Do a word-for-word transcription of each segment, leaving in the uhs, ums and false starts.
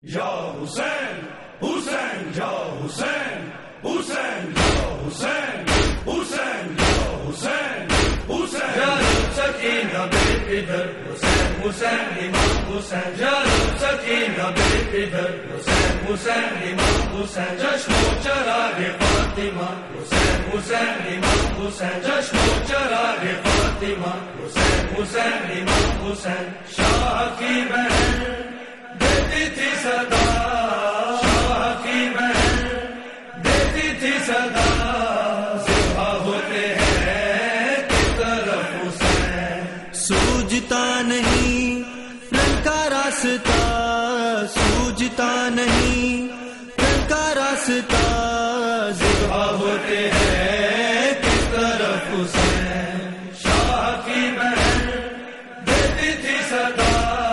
یا حسین حسین یا حسین حسین یا حسین حسین یا حسین حسین یا سکینہ بے پدر حسین حسین امام حسین یا سکینہ بے پدر حسین حسین امام حسین جشن و چراغ فاطمہ حسین حسین امام حسین جشن و چراغ فاطمہ حسین حسین امام حسین شاہ کی بہن دیتی تھی صدا شاہ کی بہن دیتی تھی صدا ذبح ہوتے ہیں کس طرف حسین سوجتا نہیں رن کا راستہ سوجتا نہیں رن کا راستہ ذبح ہوتے ہیں کس طرف حسین شاہ کی بہن دیتی تھی صدا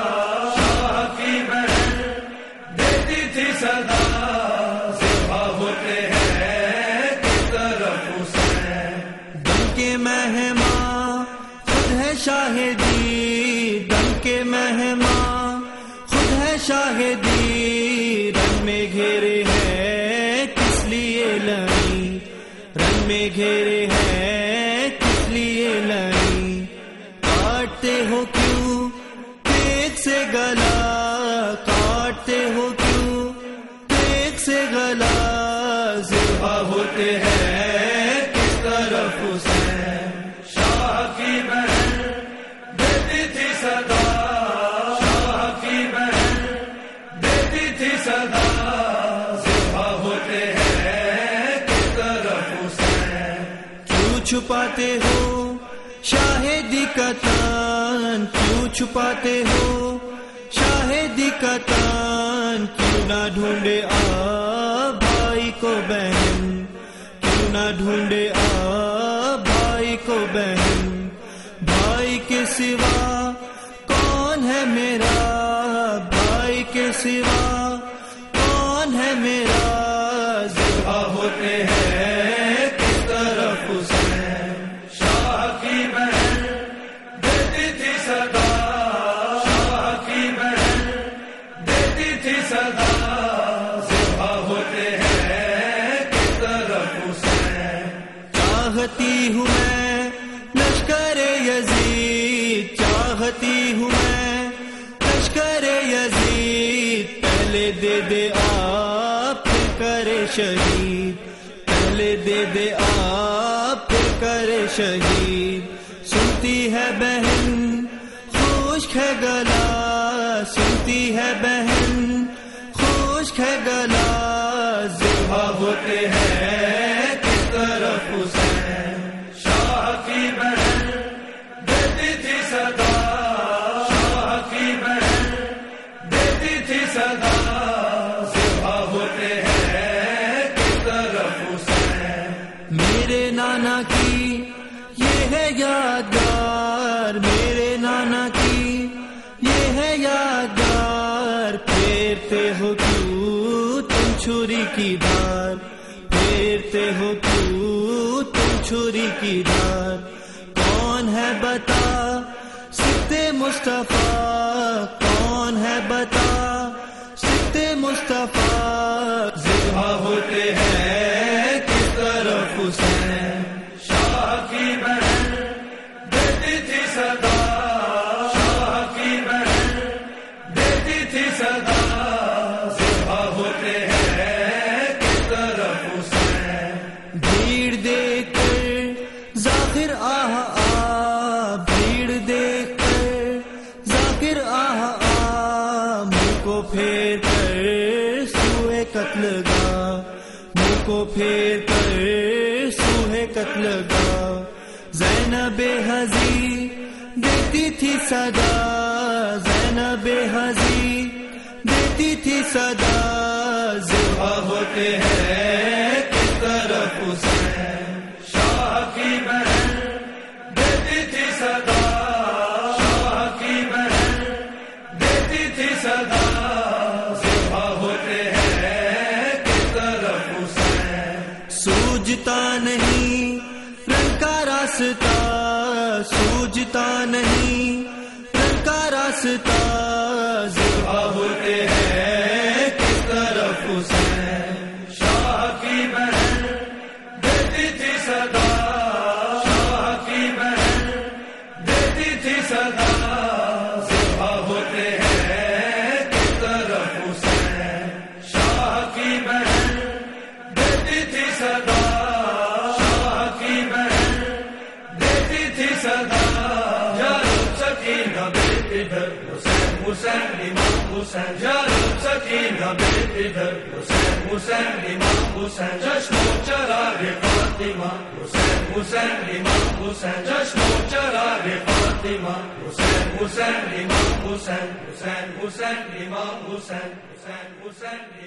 صدا ذبح ہوتے ہیں کس طرف حسین دم کے مہماں خود ہے شاہدی دم کے مہماں خود ہے شاہدی رن میں گھیرے ہیں کس لیے لڑی رن میں گھیرے ہیں کس لیے لڑی کاٹتے ہو کیوں تیغ سے گلا کاٹتے ہو سے گلا ذبح ہوتے ہیں کس طرف حسین شاہ کی بہن دیتی تھی صدا شاہ کی بہن دیتی تھی صدا ذبح ہوتے ہیں کس طرف حسین کیوں چھپاتے ہو شاہدی کا تان کیوں چھپاتے ہو شاہدی کا تان کیوں نہ ڈھونڈے آ بھائی کو بہن کیوں نہ ڈھونڈے آ بھائی کو بہن بھائی کے سوا کون ہے میرا بھائی کے سوا کون ہے میرا ذبح ہوتے ہیں کس طرف حسین شاہ کی بہن دیتی تھی صدا صدا ذبح ہوتے ہیں کس طرف حسین چاہتی ہوں میں لشکر یزید چاہتی ہوں میں لشکر یزید پہلے دے دے آپ پھر کرے شہید پہلے دے دے آپ پھر کرے شہید سنتی ہے بہن خشک ہے گلا سنتی ہے بہن خشک ہے گلا ذبح ہوتے ہیں کس طرف حسین شاہ کی بہن دیتی تھی صدا شاہ کی بہن دیتی تھی صدا ذبح ہوتے ہیں کس طرف حسین میرے نانا کی یہ ہے یادگار میرے نانا کی یہ ہے یادگار پھیرتے ہو کیوں تم چھری کی دھار پھیرتے ہو کیوں تم چھری کی دھار کون ہے بتا سکتے مصطفیٰ کون ہے بتا سکتے مصطفیٰ ذبح ہوتے ہیں کس طرف حسین شاہ کی بہن دیتی تھی صدا صدا ذبح ہوتے ہیں کس طرف حسین بھیڑ دیکھ کر ذاکر آہ آ بھیڑ دیکھ کر ذاکر آہ آ منہ کو پھیر کر سوئے قتل گاہ منہ کو پھیر کر سوئے قتل گاہ زینب حضی دیتی تھی صدا زینب حضی دیتی تھی صدا ذبح ہوتے ہیں کس طرف حسین شاہ کی بہن دیتی تھی صدا شاہ کی بہن دیتی تھی صدا ذبح ہوتے ہیں کس طرف حسین سوجتا نہیں رن کا راستہ سوجتا نہیں رن کا راستہ ذبح ہوتے ہیں صدا ذبح ہوتے ہیں کس طرف حسین شاہ کی بہن دیتی تھی صدا شاہ کی بہن دیتی تھی صدا جارو سکینہ بیٹی ادھر حسین حسین امام حسین جارو سکینہ بیٹی ادھر حسین حسین امام حسین جشن و چراغ فاطمہ حسین حسین امام حسین جشن و چراغ فاطمہ حسین حسین امام حسین حسین حسین امام حسین حسین حسین